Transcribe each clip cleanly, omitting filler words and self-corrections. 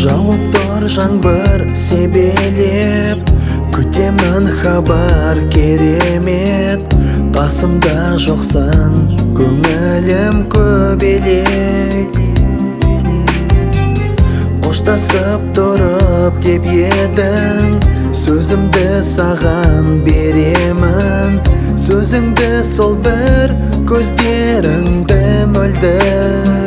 Жауып тұр жаңбыр себелеп, күтемін хабар керемет. Қасымда жоқсың, көңілім көбелек. Қоштасып тұрып деп едің, сөзімді саған беремін. Сөзіңді сол бір, көздеріңді мөлдір.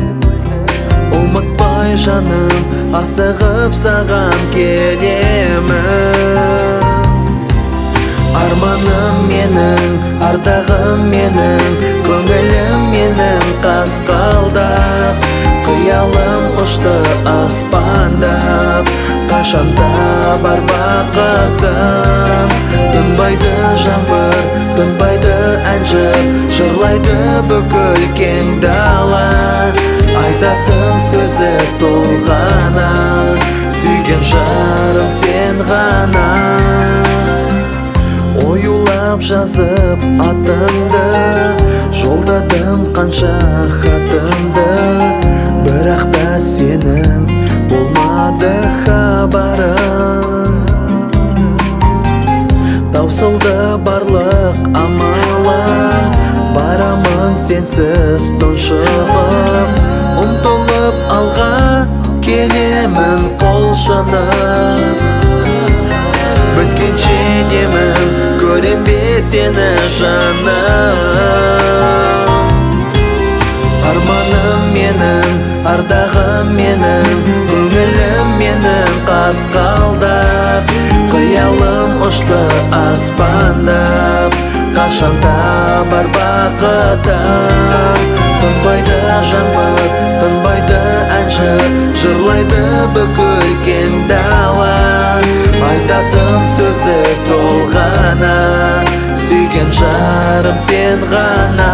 Ұмытпай жаным, асығып саған келемін. Арманым менің, ардағым менің, көңілім менің қасқалдап. Қиялым ұшты аспандап, қашанда бар бақытым. Тынбайды жаңбыр, тынбайды әншір, жырлайды бүкіл кең дала. Айтатын сөзі толғана, сүйген жарым сен ғана. Оюлап жазып атыңды, жолдадым қанша хатымды. Бірақ та сенің болмады хабарың. Таусылды барлық амалым, барамын сенсіз тұншығып. Ұмтылып алға келемін құлшынып. Біткенше демім, көрем бе сені жаным. Арманым менің, ардағым менің, көңілім менің қасқалдап. Қиялым ұшты аспандап, қашанда бар бақытым. Тынбайды жаңбыр, тынбайды әншір, жырлайды бүкіл кең дала. Айтатын сөзі толғана, сүйген жарым сен ғана.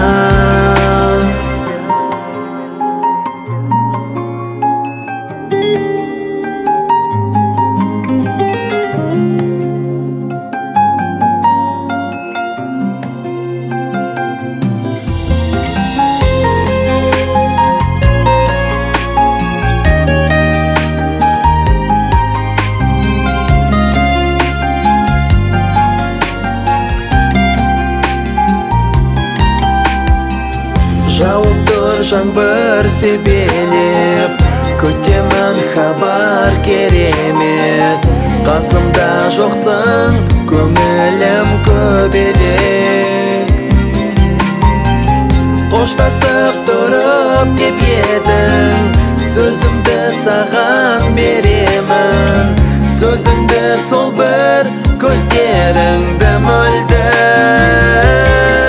Жауып тұр жаңбыр себелеп, күтемін хабар керемет. Қасымда жоқсың, көңілім көбелек. Қоштасып тұрып деп едің, сөзімді саған беремін. Сөзіңді сол бір, көздеріңді мөлдір.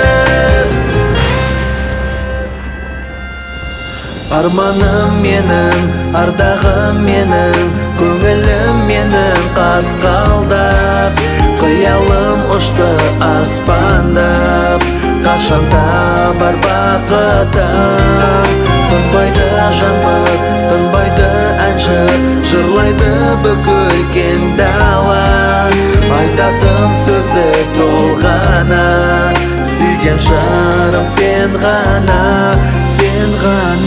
Арманым менің, ардағым менің, көңілім менің қасқалдап. Қиялым ұшты аспандап, қашанда бар бақытым. Тынбайды жаңбыр, тынбайды әншір, жырлайды бүкіл кең дала. Айтатын сөзі толғана, сүйген жарым сен ғана, сен ғана.